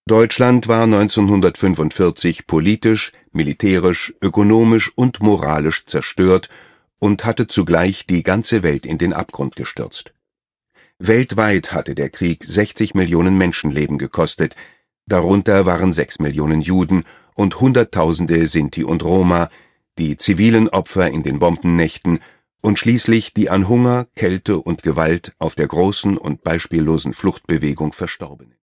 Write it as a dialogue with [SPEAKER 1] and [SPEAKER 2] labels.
[SPEAKER 1] Deutschland war 1945 politisch, militärisch, ökonomisch und moralisch zerstört und hatte zugleich die ganze Welt in den Abgrund gestürzt. Weltweit hatte der Krieg 60 Millionen Menschenleben gekostet, darunter waren 6 Millionen Juden und Hunderttausende Sinti und Roma, die zivilen Opfer in den Bombennächten und schließlich die an Hunger, Kälte und Gewalt auf der großen und beispiellosen Fluchtbewegung Verstorbenen.